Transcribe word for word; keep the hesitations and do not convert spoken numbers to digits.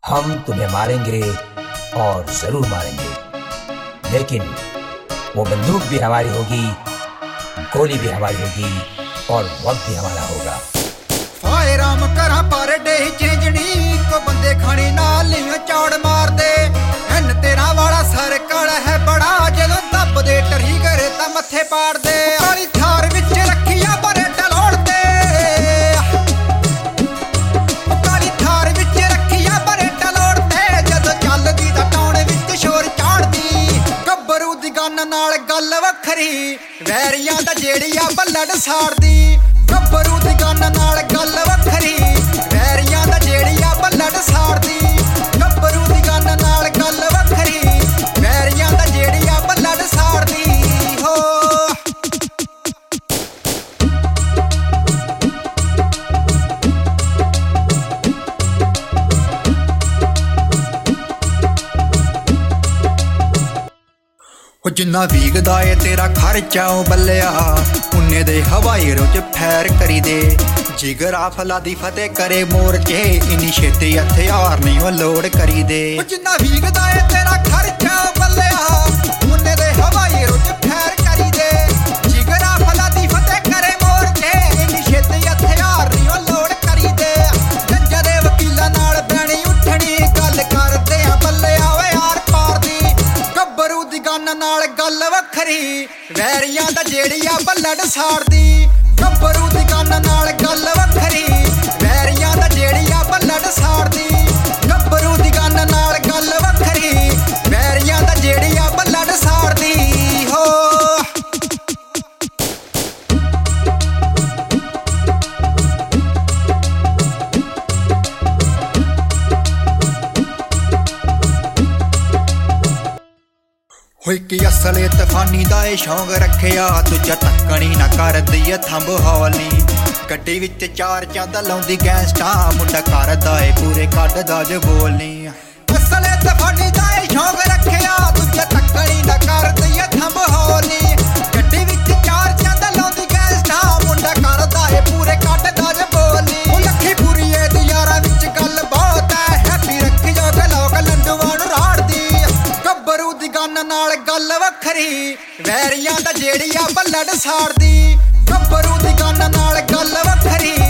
हम तुम्हें मारेंगे और जरूर मारेंगे, लेकिन वो बंदूक भी हमारी होगी, गोली भी हमारी होगी और वक्त भी हमारा होगा। फायराम करा पर डे चेंजनी को बंदे खड़ी नाल लियो चौड़ मार दे। हन तेरा वाला सर्कल है बड़ा, जदों दब दे टरी करे ता मथे पाड़ दे। काली थार विच रखिया बरे डलोड़ दे, काली थार विच रखिया बरे डलोड़ दे। जदों चलदी दा टाउन विच शोर चाड़दी, गब्बरू दी गन नाल गल वखरी, वैरियां दा जेड़ी आ बल्लड़ साड़दी। गब्बरू दी गन नाल गल वखरी, वैरियां दा जेड़ी आ बल्लड़ साड़दी। गब्बरू दी गन नाल गल वखरी, वैरियां दा जेड़ी आ बल्लड़ साड़दी हो। ਉਹ ਜਿੰਨਾ ਵੀਗਦਾ ਏ ਤੇਰਾ ਖਰਚਾ ਉਹ ਬੱਲਿਆ, ਉਨੇ ਦੇ ਹਵਾਈ ਰੋਜ ਫੈਰ ਕਰੀ ਦੇ। ਜਿਗਰਾ ਫਲਾਦੀ ਫਤਿਹ ਕਰੇ ਮੋਰਚੇ, ਇਨੀ ਛੇਤੀ ਹਥਿਆਰ ਨਹੀਂ ਉਹ ਲੋਡ ਕਰੀ ਦੇ। ਉਹ ਜਿੰਨਾ ਵੀਗਦਾ ਏ ਤੇਰਾ ਖਰਚਾ ਉਹ ਬੱਲਿਆ, ਉਨੇ ਦੇ ਹਵਾਈ ਰੋਜ ਫੈਰ ਕਰੀ ਦੇ। ਜਿਗਰਾ ਫਲਾਦੀ ਫਤਿਹ ਕਰੇ ਮੋਰਚੇ, ਇਨੀ ਛੇਤੀ ਹਥਿਆਰ ਨਹੀਂ ਉਹ ਲੋਡ ਕਰੀ ਦੇ। ਜੱਜਾਂ ਦੇ ਵਕੀਲਾਂ ਨਾਲ ਬੈਣੀ ਉੱਠਣੀ, ਗੱਲ ਕਰਦੇ ਆ ਬੱਲਿਆ ਓਏ ਆਰ ਪਾਰ ਦੀ। ਗੱਭਰੂ ਦੀ ਗਨ ਨਾਲ ਗੱਲ ਵੱਖਰੀ, ਵੈਰੀਆਂ ਦਾ ਜਿਹੜੀ ਆ ਬਲੱਡ ਸਾੜਦੀ। ਗੱਭਰੂ ਦੀ ਗਨ ਨਾਲ ਗੱਲ ਵੱਖਰੀ, ਵੈਰੀਆਂ ਦਾ ਜਿਹੜੀ ਆ ਬਲੱਡ ਸਾੜਦੀ। ਗੱਭਰੂ ਦੀ ਗਨ ਨਾਲ ਗੱਲ ਵੱਖਰੀ, ਵੈਰੀਆਂ ਦਾ ਜਿਹੜੀ ਆ ਬਲੱਡ ਸਾੜਦੀ ਹੋ। ਹੋਈ ਕਿ ਅਸਲੇ ਤੂਫਾਨੀ ਦਾ ਏ ਸ਼ੌਂਕ ਰੱਖਿਆ, ਦੂਜਾ ਤੱਕਣੀ ਨਾ ਕਰਦੀ ਏ ਥੰਬ ਹੌਲੀ। ਗੱਡੀ ਵਿੱਚ ਚਾਰ ਚੰਦ ਲਾਉਂਦੀ ਗੈਂਸਟਾ, ਮੁੰਡਾ ਕਰਦਾ ਏ ਪੂਰੇ ਕੱਢਦਾ ਜੇ ਬੋਲਨੀ। ਅਸਲੇ ਤੂਫਾਨੀ ਦਾ ਏ ਸ਼ੌਂਕ ਰੱਖਿਆ, ਦੂਜਾ ਤੱਕਣੀ ਨਾ ਕਰਦੀ ਏ ਥੰਬ ਹੌਲੀ। ਗੱਡੀ ਵਿੱਚ ਚਾਰ ਚੰਦ ਲਾਉਂਦੀ ਗੈਂਸਟਾ, ਮੁੰਡਾ ਕਰਦਾ ਏ ਪੂਰੇ ਕੱਢਦਾ ਜੇ ਬੋਲਨੀ। ਉਹ ਲੱਖੀ ਪੂਰੀ ਏ ਦੀ ਯਾਰਾਂ ਵਿੱਚ ਗੱਲ ਬਹੁਤ ਐ, ਹੈਪੀ ਰੱਖੀ ਜੋ ਕਿ ਲੋਕ ਲੰਡੂਆਂ ਨੂੰ ਰਾੜਦੀ। ਗੱਭਰੂ ਦੀ ਗਨ ਨਾਲ ਗੱਲ ਵੱਖਰੀ, ਵੈਰੀਆਂ ਦਾ ਜਿਹੜੀ ਆ ਬਲੱਡ ਸਾੜਦੀ। ਗੱਭਰੂ ਦੀ ਗਨ ਨਾਲ ਗੱਲ ਵੱਖਰੀ,